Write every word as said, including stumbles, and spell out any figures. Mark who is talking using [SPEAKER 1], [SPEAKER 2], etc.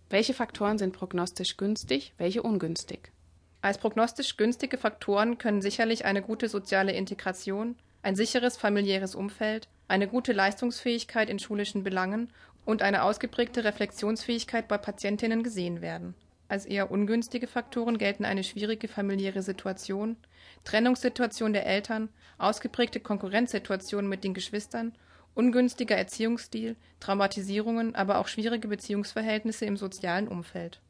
[SPEAKER 1] Welche Faktoren sind prognostisch günstig, welche ungünstig?
[SPEAKER 2] Als prognostisch günstige Faktoren können sicherlich eine gute soziale Integration, ein sicheres familiäres Umfeld, eine gute Leistungsfähigkeit in schulischen Belangen und eine ausgeprägte Reflexionsfähigkeit bei Patientinnen gesehen werden. Als eher ungünstige Faktoren gelten eine schwierige familiäre Situation, Trennungssituation der Eltern, ausgeprägte Konkurrenzsituationen mit den Geschwistern, ungünstiger Erziehungsstil, Traumatisierungen, aber auch schwierige Beziehungsverhältnisse im sozialen Umfeld.